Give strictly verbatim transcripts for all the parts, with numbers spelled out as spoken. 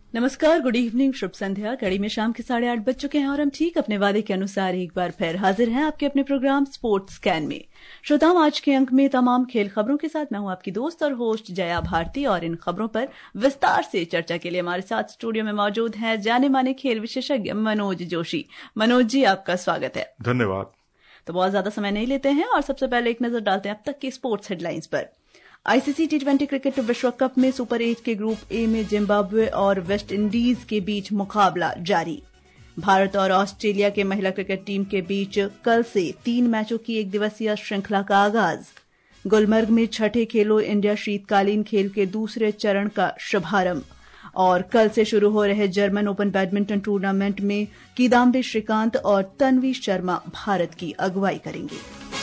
नमस्कार, good evening, शुभ संध्या। घड़ी में शाम के साढ़े आठ बज चुके हैं और हम ठीक अपने वादे के अनुसार एक बार फिर हाजिर हैं आपके अपने प्रोग्राम स्पोर्ट्स स्कैन में। श्रोताओं, आज के अंक में तमाम खेल खबरों के साथ मैं हूं आपकी दोस्त और होस्ट जया भारती, और इन खबरों पर विस्तार से चर्चा के लिए हमारे साथ स्टूडियो में मौजूद हैं जाने माने खेल विशेषज्ञ मनोज जोशी। मनोज जी, आपका स्वागत है। धन्यवाद। तो बहुत ज्यादा समय नहीं लेते हैं और सबसे पहले एक नजर डालते हैं अब तक की स्पोर्ट्स हेडलाइंस पर। आईसीसी टी ट्वेंटी क्रिकेट विश्व कप में सुपर एट के ग्रुप ए में जिम्बाब्वे और वेस्ट इंडीज के बीच मुकाबला जारी। भारत और ऑस्ट्रेलिया के महिला क्रिकेट टीम के बीच कल से तीन मैचों की एक दिवसीय श्रृंखला का आगाज। गुलमर्ग में छठे खेलो इंडिया शीतकालीन खेल के दूसरे चरण का शुभारंभ। और कल से शुरू हो रहे जर्मन ओपन बैडमिंटन टूर्नामेंट में किदाम्बी श्रीकांत और तन्वी शर्मा भारत की अगुवाई करेंगे।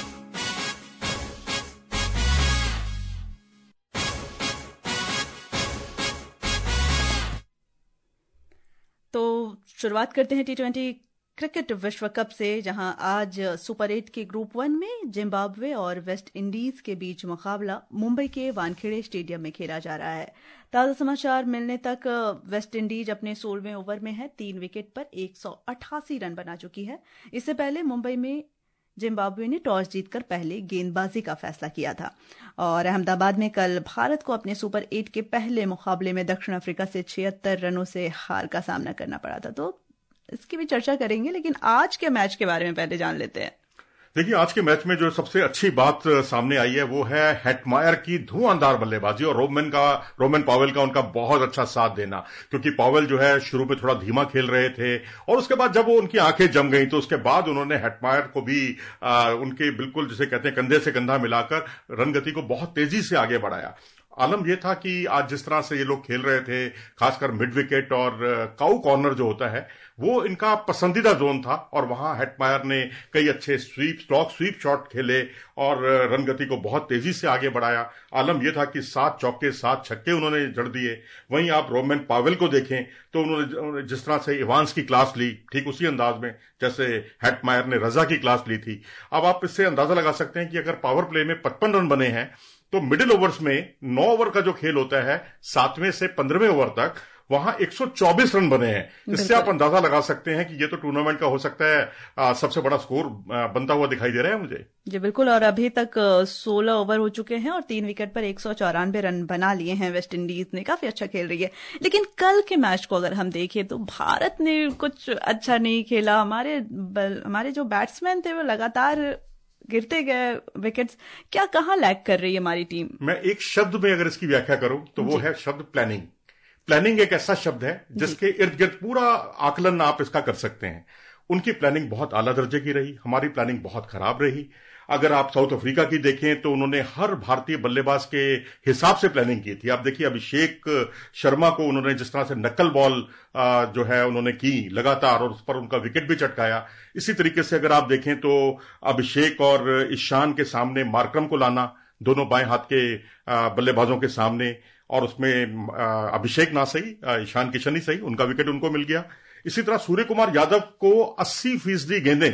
तो शुरुआत करते हैं टी ट्वेंटी क्रिकेट विश्व कप से, जहां आज सुपर एट के ग्रुप वन में जिम्बाब्वे और वेस्ट इंडीज के बीच मुकाबला मुंबई के वानखेड़े स्टेडियम में खेला जा रहा है। ताजा समाचार मिलने तक वेस्ट इंडीज अपने सोलहवें ओवर में है, तीन विकेट पर एक सौ अट्ठासी रन बना चुकी है। इससे पहले मुंबई में जिम्बाब्वे ने टॉस जीतकर पहले गेंदबाजी का फैसला किया था। और अहमदाबाद में कल भारत को अपने सुपर एट के पहले मुकाबले में दक्षिण अफ्रीका से छिहत्तर रनों से हार का सामना करना पड़ा था। तो इसकी भी चर्चा करेंगे, लेकिन आज के मैच के बारे में पहले जान लेते हैं। देखिए, आज के मैच में जो सबसे अच्छी बात सामने आई है वो है हेटमायर की धुआंधार बल्लेबाजी और रोमन का रोमन पावेल का उनका बहुत अच्छा साथ देना, क्योंकि पावेल जो है शुरू में थोड़ा धीमा खेल रहे थे और उसके बाद जब वो उनकी आंखें जम गई तो उसके बाद उन्होंने हेटमायर को भी आ, उनके बिल्कुल जिसे कहते हैं कंधे से कंधा मिलाकर रनगति को बहुत तेजी से आगे बढ़ाया। आलम यह था कि आज जिस तरह से ये लोग खेल रहे थे, खासकर मिड विकेट और काउ कॉर्नर जो होता है वो इनका पसंदीदा जोन था, और वहां हेटमायर ने कई अच्छे स्वीप स्लॉक स्वीप शॉट खेले और रनगति को बहुत तेजी से आगे बढ़ाया। आलम यह था कि सात चौके सात छक्के उन्होंने जड़ दिए। वहीं आप रोमन पावेल को देखें तो उन्होंने जिस तरह से इवांस की क्लास ली, ठीक उसी अंदाज में जैसे हेटमायर ने रजा की क्लास ली थी। अब आप इससे अंदाजा लगा सकते हैं कि अगर पावर प्ले में पचपन रन बने हैं तो मिडिल ओवर्स में नौ ओवर का जो खेल होता है सातवें से पंद्रहवें ओवर तक, वहां एक सौ चौबीस रन बने हैं। इससे आप अंदाजा लगा सकते हैं कि ये तो टूर्नामेंट का हो सकता है आ, सबसे बड़ा स्कोर आ, बनता हुआ दिखाई दे रहा है मुझे। जी बिल्कुल, और अभी तक सोलह ओवर हो चुके हैं और तीन विकेट पर एक सौ चौरानवे रन बना लिए हैं वेस्ट इंडीज ने। काफी अच्छा खेल रही है, लेकिन कल के मैच को अगर हम देखें तो भारत ने कुछ अच्छा नहीं खेला। हमारे हमारे जो बैट्समैन थे वो लगातार गिरते गए विकेट्स। क्या कहाँ लैग कर रही है हमारी टीम? मैं एक शब्द में अगर इसकी व्याख्या करूं तो वो है शब्द प्लानिंग। प्लानिंग एक ऐसा शब्द है जिसके इर्द गिर्द पूरा आकलन आप इसका कर सकते हैं। उनकी प्लानिंग बहुत आला दर्जे की रही, हमारी प्लानिंग बहुत खराब रही। अगर आप साउथ अफ्रीका की देखें तो उन्होंने हर भारतीय बल्लेबाज के हिसाब से प्लानिंग की थी। आप देखिए, अभिषेक शर्मा को उन्होंने जिस तरह से नक्कल बॉल जो है उन्होंने की लगातार और उस पर उनका विकेट भी चटकाया। इसी तरीके से अगर आप देखें तो अभिषेक और ईशान के सामने मार्करम को लाना, दोनों बाएं हाथ के बल्लेबाजों के सामने, और उसमें अभिषेक ना सही ईशान किशन ही सही, उनका विकेट उनको मिल गया। इसी तरह सूर्य कुमार यादव को अस्सी फीसदी गेंदें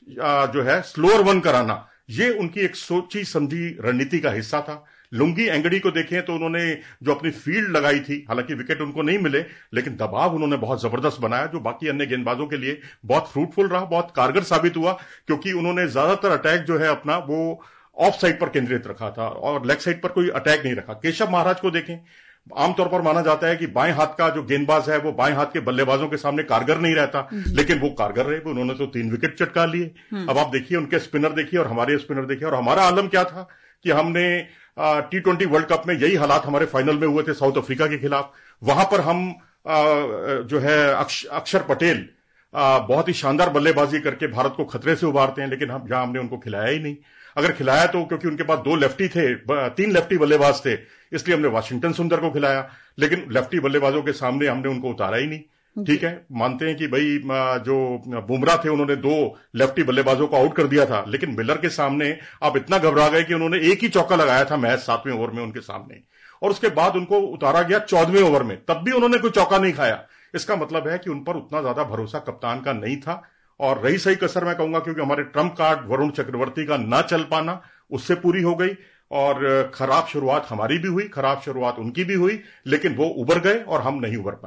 जो है स्लोअर वन कराना, ये उनकी एक सोची समझी रणनीति का हिस्सा था। लुंगी एंगड़ी को देखें तो उन्होंने जो अपनी फील्ड लगाई थी, हालांकि विकेट उनको नहीं मिले, लेकिन दबाव उन्होंने बहुत जबरदस्त बनाया जो बाकी अन्य गेंदबाजों के लिए बहुत फ्रूटफुल रहा, बहुत कारगर साबित हुआ, क्योंकि उन्होंने ज्यादातर अटैक जो है अपना वो ऑफ साइड पर केंद्रित रखा था और लेग साइड पर कोई अटैक नहीं रखा। केशव महाराज को देखें, आमतौर पर माना जाता है कि बाएं हाथ का जो गेंदबाज है वो बाएं हाथ के बल्लेबाजों के सामने कारगर नहीं रहता, लेकिन वो कारगर रहे। उन्होंने तो तीन विकेट चटका लिए। अब आप देखिए, उनके स्पिनर देखिए और हमारे स्पिनर देखिए। और हमारा आलम क्या था कि हमने टी ट्वेंटी वर्ल्ड कप में यही हालात हमारे फाइनल में हुए थे साउथ अफ्रीका के खिलाफ। वहां पर हम आ, जो है अक्ष, अक्षर पटेल आ, बहुत ही शानदार बल्लेबाजी करके भारत को खतरे से उबारते हैं, लेकिन हम जहां हमने उनको खिलाया ही नहीं। अगर खिलाया तो क्योंकि उनके पास दो लेफ्टी थे, तीन लेफ्टी बल्लेबाज थे, इसलिए हमने वाशिंगटन सुंदर को खिलाया, लेकिन लेफ्टी बल्लेबाजों के सामने हमने उनको उतारा ही नहीं। ठीक है, मानते हैं कि भाई जो बुमराह थे उन्होंने दो लेफ्टी बल्लेबाजों को आउट कर दिया था, लेकिन मिलर के सामने आप इतना घबरा गए कि उन्होंने एक ही चौका लगाया था मैच सातवें ओवर में उनके सामने, और उसके बाद उनको उतारा गया चौदहवें ओवर में, तब भी उन्होंने कोई चौका नहीं खाया। इसका मतलब है कि उन पर उतना ज्यादा भरोसा कप्तान का नहीं था। और रही सही कसर मैं कहूंगा क्योंकि हमारे ट्रम्प कार्ड वरुण चक्रवर्ती का ना चल पाना, उससे पूरी हो गई। और खराब शुरुआत हमारी भी हुई, खराब शुरुआत उनकी भी हुई, लेकिन वो उबर गए और हम नहीं उबर पाए।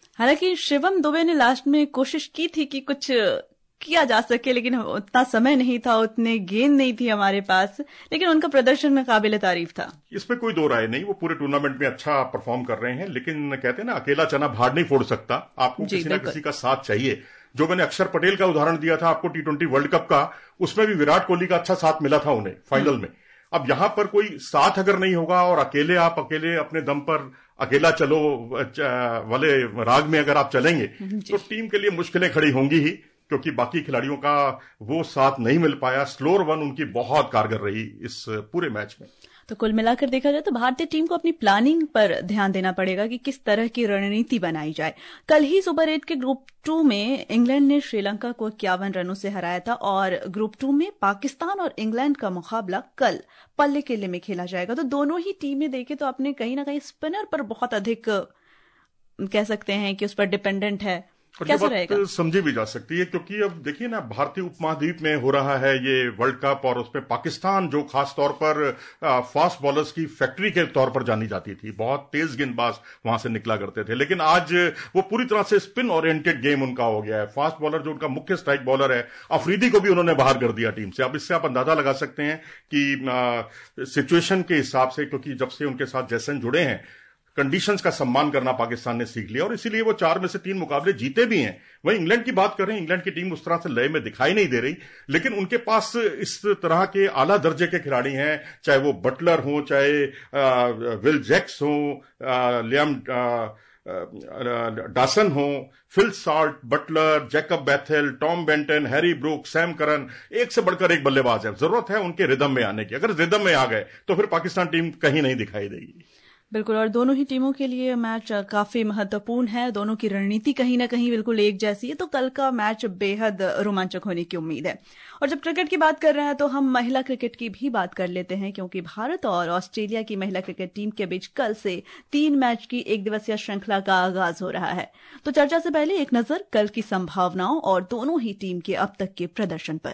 हालांकि शिवम दुबे ने लास्ट में कोशिश की थी कि कुछ किया जा सके, लेकिन उतना समय नहीं था, उतने गेंद नहीं थी हमारे पास, लेकिन उनका प्रदर्शन में काबिल तारीफ था। इसमें कोई दो राय नहीं, वो पूरे टूर्नामेंट में अच्छा परफॉर्म कर रहे हैं, लेकिन कहते हैं ना अकेला चना भाड़ नहीं फोड़ सकता, आपको किसी ना किसी का साथ चाहिए। जो मैंने अक्षर पटेल का उदाहरण दिया था आपको टी ट्वेंटी वर्ल्ड कप का, उसमें भी विराट कोहली का अच्छा साथ मिला था उन्हें फाइनल में। अब यहां पर कोई साथ अगर नहीं होगा और अकेले आप अकेले अपने दम पर अकेला चलो वाले राग में अगर आप चलेंगे तो टीम के लिए मुश्किलें खड़ी होंगी ही, क्योंकि बाकी खिलाड़ियों का वो साथ नहीं मिल पाया। स्लोअर वन उनकी बहुत कारगर रही इस पूरे मैच में। तो कुल मिलाकर देखा जाए तो भारतीय टीम को अपनी प्लानिंग पर ध्यान देना पड़ेगा कि किस तरह की रणनीति बनाई जाए। कल ही सुपर एट के ग्रुप टू में इंग्लैंड ने श्रीलंका को इक्यावन रनों से हराया था और ग्रुप टू में पाकिस्तान और इंग्लैंड का मुकाबला कल पल्ले केले में खेला जाएगा। तो दोनों ही टीमें देखें तो अपने कहीं ना कहीं स्पिनर पर बहुत अधिक कह सकते हैं कि उस पर डिपेंडेंट है। कैसा रहेगा समझी भी जा सकती है, क्योंकि अब देखिए ना भारतीय उपमहाद्वीप में हो रहा है ये वर्ल्ड कप, और उसमें पाकिस्तान जो खास तौर पर फास्ट बॉलर्स की फैक्ट्री के तौर पर जानी जाती थी, बहुत तेज गेंदबाज वहां से निकला करते थे, लेकिन आज वो पूरी तरह से स्पिन ओरिएंटेड गेम उनका हो गया है। फास्ट बॉलर जो उनका मुख्य स्ट्राइक बॉलर है अफरीदी को भी उन्होंने बाहर कर दिया टीम से। अब इससे आप अंदाजा लगा सकते हैं कि सिचुएशन के हिसाब से, क्योंकि जब से उनके साथ जैसन जुड़े हैं, कंडीशंस का सम्मान करना पाकिस्तान ने सीख लिया और इसीलिए वो चार में से तीन मुकाबले जीते भी हैं। वहीं इंग्लैंड की बात करें, इंग्लैंड की टीम उस तरह से लय में दिखाई नहीं दे रही, लेकिन उनके पास इस तरह के आला दर्जे के खिलाड़ी हैं, चाहे वो बटलर हो, चाहे आ, विल जैक्स हो, आ, लियाम डासन हो, Phil Salt, Buttler, Jacob Bethell, Tom Banton, Harry Brook, Sam Curran, एक से बढ़कर एक बल्लेबाज है। जरूरत है उनके रिदम में आने की। अगर रिदम में आ गए तो फिर पाकिस्तान टीम कहीं नहीं दिखाई देगी। बिल्कुल, और दोनों ही टीमों के लिए मैच काफी महत्वपूर्ण है। दोनों की रणनीति कहीं ना कहीं बिल्कुल एक जैसी है, तो कल का मैच बेहद रोमांचक होने की उम्मीद है। और जब क्रिकेट की बात कर रहे हैं तो हम महिला क्रिकेट की भी बात कर लेते हैं, क्योंकि भारत और ऑस्ट्रेलिया की महिला क्रिकेट टीम के बीच कल से तीन मैच की एक दिवसीय श्रृंखला का आगाज हो रहा है। तो चर्चा से पहले एक नजर कल की संभावनाओं और दोनों ही टीम के अब तक के प्रदर्शन पर।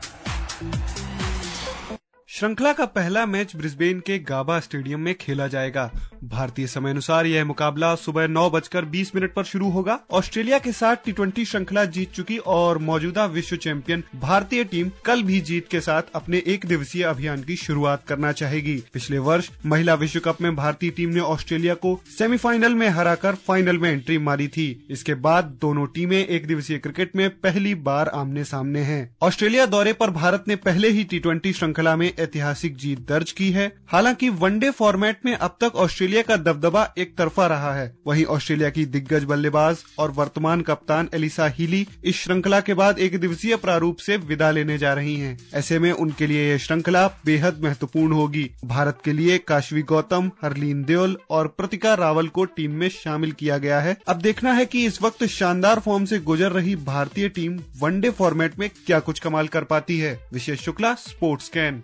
श्रृंखला का पहला मैच ब्रिस्बेन के गाबा स्टेडियम में खेला जाएगा। भारतीय समय अनुसार यह मुकाबला सुबह नौ बजकर बीस मिनट पर शुरू होगा। ऑस्ट्रेलिया के साथ टी ट्वेंटी श्रृंखला जीत चुकी और मौजूदा विश्व चैंपियन भारतीय टीम कल भी जीत के साथ अपने एक दिवसीय अभियान की शुरुआत करना चाहेगी। पिछले वर्ष महिला विश्व कप में भारतीय टीम ने ऑस्ट्रेलिया को सेमीफाइनल में हराकर फाइनल में एंट्री मारी थी। इसके बाद दोनों टीमें एक दिवसीय क्रिकेट में पहली बार आमने सामने हैं। ऑस्ट्रेलिया दौरे पर भारत ने पहले ही टी ट्वेंटी श्रृंखला में ऐतिहासिक जीत दर्ज की है। हालांकि वनडे फॉर्मेट में अब तक ऑस्ट्रेलिया का दबदबा एक तरफा रहा है। वहीं ऑस्ट्रेलिया की दिग्गज बल्लेबाज और वर्तमान कप्तान एलिसा हीली इस श्रृंखला के बाद एक दिवसीय प्रारूप से विदा लेने जा रही हैं। ऐसे में उनके लिए यह श्रृंखला बेहद महत्वपूर्ण होगी। भारत के लिए काशवी गौतम, हरलीन देओल और प्रतिका रावल को टीम में शामिल किया गया है। अब देखना है कि इस वक्त शानदार फॉर्म से गुजर रही भारतीय टीम वनडे फॉर्मेट में क्या कुछ कमाल कर पाती है। विशेष शुक्ला, स्पोर्ट्स कैन।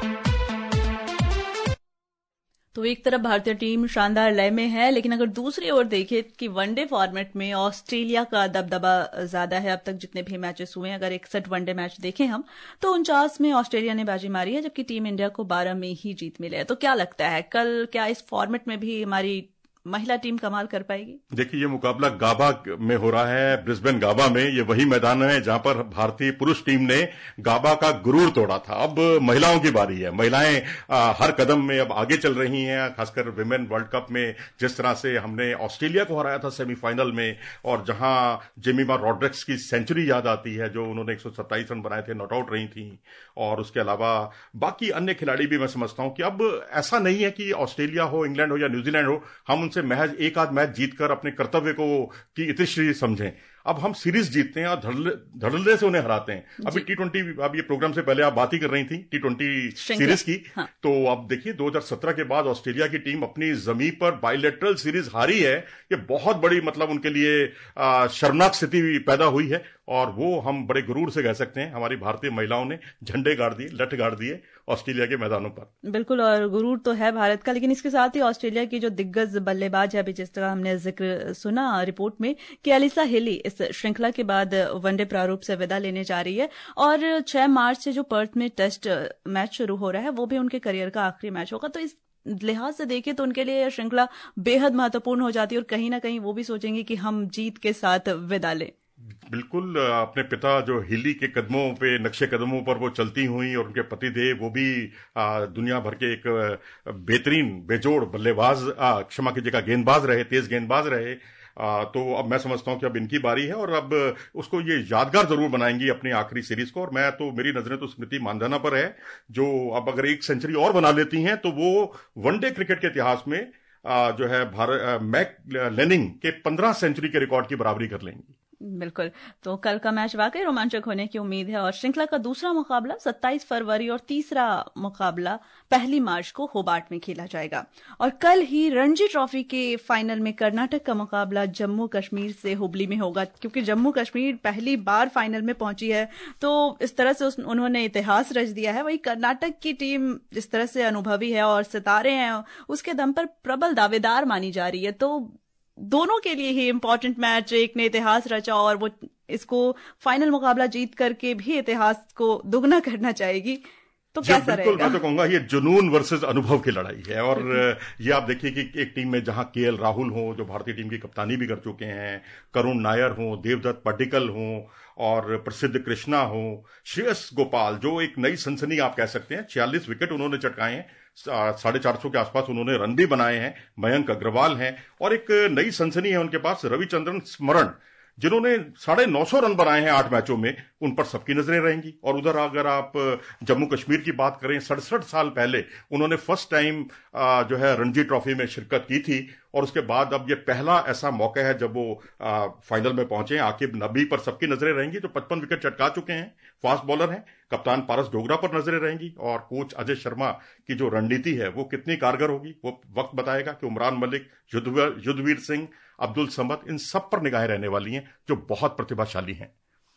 तो एक तरफ भारतीय टीम शानदार लय में है, लेकिन अगर दूसरी ओर देखें कि वनडे फॉर्मेट में ऑस्ट्रेलिया का दबदबा ज्यादा है। अब तक जितने भी मैचेस हुए हैं, अगर इकसठ वनडे मैच देखें हम, तो उनचास में ऑस्ट्रेलिया ने बाजी मारी है, जबकि टीम इंडिया को बारह में ही जीत मिले है। तो क्या लगता है कल क्या इस फॉर्मेट में भी हमारी महिला टीम कमाल कर पाएगी? देखिए, ये मुकाबला गाबा में हो रहा है, ब्रिस्बेन गाबा में। ये वही मैदान है जहां पर भारतीय पुरुष टीम ने गाबा का गुरूर तोड़ा था। अब महिलाओं की बारी है। महिलाएं आ, हर कदम में अब आगे चल रही हैं। खासकर विमेन वर्ल्ड कप में जिस तरह से हमने ऑस्ट्रेलिया को हराया था सेमीफाइनल में, और जहां जेमिमा रॉड्रिक्स की सेंचुरी याद आती है, जो उन्होंने एक सौ सत्ताईस रन बनाए थे, नॉट आउट रही थी। और उसके अलावा बाकी अन्य खिलाड़ी भी मैं समझता हूं कि अब ऐसा नहीं है कि ऑस्ट्रेलिया हो, इंग्लैंड हो या न्यूजीलैंड हो, हम उनसे महज एक आध मैच जीतकर अपने कर्तव्य को की इतिश्री समझें। अब हम सीरीज जीतते हैं और धड़ल्ले से उन्हें हराते हैं। अभी टी ट्वेंटी, अब ये प्रोग्राम से पहले आप बात ही कर रही थी टी ट्वेंटी सीरीज की। हाँ। तो अब देखिए दो हज़ार सत्रह के बाद ऑस्ट्रेलिया की टीम अपनी जमीन पर बायलैटरल सीरीज हारी है। ये बहुत बड़ी मतलब उनके लिए शर्मनाक स्थिति पैदा हुई है, और वो हम बड़े गुरूर से कह सकते हैं हमारी भारतीय महिलाओं ने झंडे गाड़ दिए, लठ गाड़ दिए ऑस्ट्रेलिया के मैदानों पर। बिल्कुल, और गुरूर तो है भारत का, लेकिन इसके साथ ही ऑस्ट्रेलिया की जो दिग्गज बल्लेबाज है, अभी जिस तरह हमने जिक्र सुना रिपोर्ट में कि एलिसा हीली इस श्रृंखला के बाद वनडे प्रारूप से विदा लेने जा रही है, और छह मार्च से जो पर्थ में टेस्ट मैच शुरू हो रहा है वो भी उनके करियर का आखिरी मैच होगा। तो इस लिहाज से देखें तो उनके लिए यह श्रृंखला बेहद महत्वपूर्ण हो जाती है और कहीं ना कहीं वो भी सोचेंगे कि हम जीत के साथ विदा लें। बिल्कुल, अपने पिता जो हिली के कदमों पे, नक्शे कदमों पर वो चलती हुई, और उनके पतिदेव वो भी आ, दुनिया भर के एक बेहतरीन बेजोड़ बल्लेबाज, क्षमा कीजिएगा गेंदबाज रहे, तेज गेंदबाज रहे। आ, तो अब मैं समझता हूं कि अब इनकी बारी है और अब उसको ये यादगार जरूर बनाएंगी अपनी आखिरी सीरीज को। और मैं तो, मेरी नजरें तो स्मृति मानधना पर है, जो अब अगर एक सेंचुरी और बना लेती हैं तो वो वनडे क्रिकेट के इतिहास में आ, जो है भारत मैक लेनिंग के पंद्रह सेंचुरी के रिकॉर्ड की बराबरी कर लेंगी। बिल्कुल, तो कल का मैच वाकई रोमांचक होने की उम्मीद है और श्रृंखला का दूसरा मुकाबला सत्ताईस फरवरी और तीसरा मुकाबला पहली मार्च को होबार्ट में खेला जाएगा। और कल ही रणजी ट्रॉफी के फाइनल में कर्नाटक का मुकाबला जम्मू कश्मीर से हुबली में होगा, क्योंकि जम्मू कश्मीर पहली बार फाइनल में पहुंची है, तो इस तरह से उन्होंने इतिहास रच दिया है। वही कर्नाटक की टीम जिस तरह से अनुभवी है और सितारे हैं, उसके दम पर प्रबल दावेदार मानी जा रही है। तो दोनों के लिए ही इम्पोर्टेंट मैच, एक ने इतिहास रचा और वो इसको फाइनल मुकाबला जीत करके भी इतिहास को दुगना करना चाहेगी। तो कैसा रहेगा? मैं तो कहूंगा ये जुनून वर्सेस अनुभव की लड़ाई है। और ये आप देखिए कि एक टीम में जहां केएल राहुल हो, जो भारतीय टीम की कप्तानी भी कर चुके हैं, करुण नायर हो, देवदत्त पड्डिकल हो, और प्रसिद्ध कृष्णा हो, श्रेयस गोपाल जो एक नई सनसनी आप कह सकते हैं, छियालीस विकेट उन्होंने चटकाए हैं, साढ़े चार सौ के आसपास उन्होंने रन भी बनाए हैं, मयंक अग्रवाल हैं, और एक नई सनसनी है उनके पास रविचंद्रन स्मरण, जिन्होंने साढ़े नौ सौ रन बनाए हैं आठ मैचों में। उन पर सबकी नजरें रहेंगी। और उधर अगर आप जम्मू कश्मीर की बात करें, सड़सठ साल पहले उन्होंने फर्स्ट टाइम जो है रणजी ट्रॉफी में शिरकत की थी, और उसके बाद अब ये पहला ऐसा मौका है जब वो आ, फाइनल में पहुंचे। आकिब नबी पर सबकी नजरें रहेंगी, जो पचपन विकेट चटका चुके हैं, फास्ट बॉलर हैं। कप्तान पारस डोगरा पर नजरें रहेंगी, और कोच अजय शर्मा की जो रणनीति है वो कितनी कारगर होगी, वो वक्त बताएगा कि उमरान मलिक, युद्धवीर सिंह, अब्दुल समद, इन सब पर निगाहें रहने वाली हैं, जो बहुत प्रतिभाशाली हैं।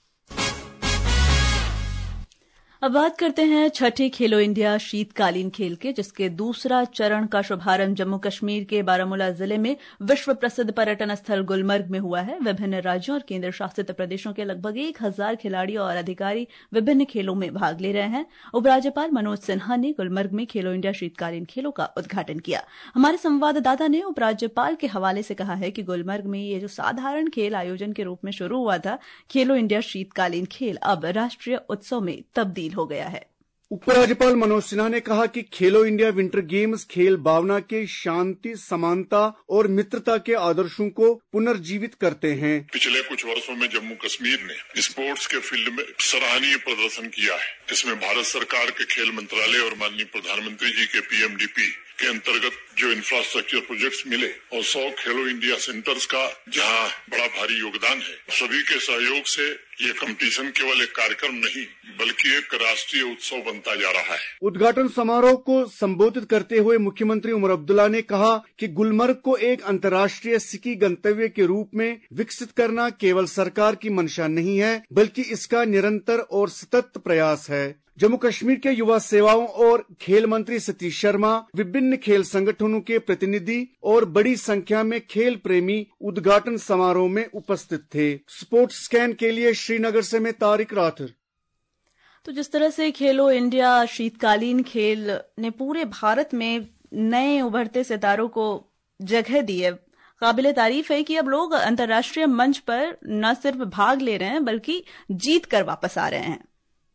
अब बात करते हैं छठे खेलो इंडिया शीतकालीन खेल के, जिसके दूसरा चरण का शुभारंभ जम्मू कश्मीर के बारामूला जिले में विश्व प्रसिद्ध पर्यटन स्थल गुलमर्ग में हुआ है। विभिन्न राज्यों और केंद्र शासित प्रदेशों के लगभग एक हजार खिलाड़ी और अधिकारी विभिन्न खेलों में भाग ले रहे हैं। उपराज्यपाल मनोज सिन्हा ने गुलमर्ग में खेलो इंडिया शीतकालीन खेलों का उद्घाटन किया। हमारे संवाददाता ने उपराज्यपाल के हवाले से कहा है कि गुलमर्ग में ये जो साधारण खेल आयोजन के रूप में शुरू हुआ था, खेलो इंडिया शीतकालीन खेल अब राष्ट्रीय उत्सव में तब्दील हो गया है। उपराज्यपाल मनोज सिन्हा ने कहा कि खेलो इंडिया विंटर गेम्स खेल भावना के शांति, समानता और मित्रता के आदर्शों को पुनर्जीवित करते हैं। पिछले कुछ वर्षों में जम्मू कश्मीर ने स्पोर्ट्स के फील्ड में सराहनीय प्रदर्शन किया है। इसमें भारत सरकार के खेल मंत्रालय और माननीय प्रधानमंत्री जी के पीएमडीपी के अंतर्गत जो इंफ्रास्ट्रक्चर प्रोजेक्ट्स मिले, और सौ खेलो इंडिया सेंटर्स का जहां बड़ा भारी योगदान है, सभी के सहयोग से ये कंपटीशन केवल एक कार्यक्रम नहीं बल्कि एक राष्ट्रीय उत्सव बनता जा रहा है। उद्घाटन समारोह को संबोधित करते हुए मुख्यमंत्री उमर अब्दुल्ला ने कहा कि गुलमर्ग को एक अंतर्राष्ट्रीय स्की गंतव्य के रूप में विकसित करना केवल सरकार की मंशा नहीं है, बल्कि इसका निरंतर और सतत प्रयास है। जम्मू कश्मीर के युवा सेवाओं और खेल मंत्री सतीश शर्मा, विभिन्न खेल संगठनों के प्रतिनिधि और बड़ी संख्या में खेल प्रेमी उद्घाटन समारोह में उपस्थित थे। स्पोर्ट्स स्कैन के लिए श्रीनगर से मैं तारिक राठौर। तो जिस तरह से खेलो इंडिया शीतकालीन खेल ने पूरे भारत में नए उभरते सितारों को जगह दी है, काबिले तारीफ है कि अब लोग अंतर्राष्ट्रीय मंच पर न सिर्फ भाग ले रहे हैं बल्कि जीत कर वापस आ रहे हैं।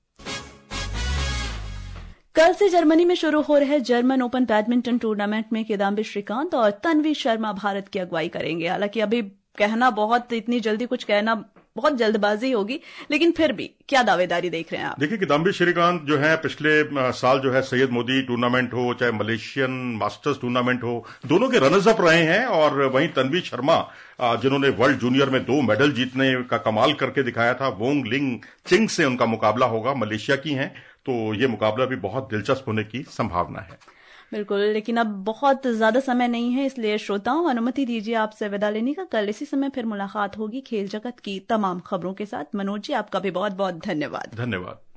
कल से जर्मनी में शुरू हो रहे जर्मन ओपन बैडमिंटन टूर्नामेंट में किदाम्बी श्रीकांत और तन्वी शर्मा भारत की अगुवाई करेंगे। हालांकि अभी कहना बहुत, इतनी जल्दी कुछ कहना बहुत जल्दबाजी होगी, लेकिन फिर भी क्या दावेदारी देख रहे हैं आप? देखिए, किदाम्बी श्रीकांत जो है पिछले साल जो है सैयद मोदी टूर्नामेंट हो, चाहे मलेशियन मास्टर्स टूर्नामेंट हो, दोनों के रनर्स अप रहे हैं। और वहीं तन्वी शर्मा जिन्होंने वर्ल्ड जूनियर में दो मेडल जीतने का कमाल करके दिखाया था, वोंग लिंग चिंग से उनका मुकाबला होगा, मलेशिया की हैं। तो ये मुकाबला भी बहुत दिलचस्प होने की संभावना है। बिल्कुल, लेकिन अब बहुत ज्यादा समय नहीं है, इसलिए श्रोताओं अनुमति दीजिए आपसे विदा लेने का। कल इसी समय फिर मुलाकात होगी खेल जगत की तमाम खबरों के साथ। मनोज जी, आपका भी बहुत बहुत धन्यवाद। धन्यवाद।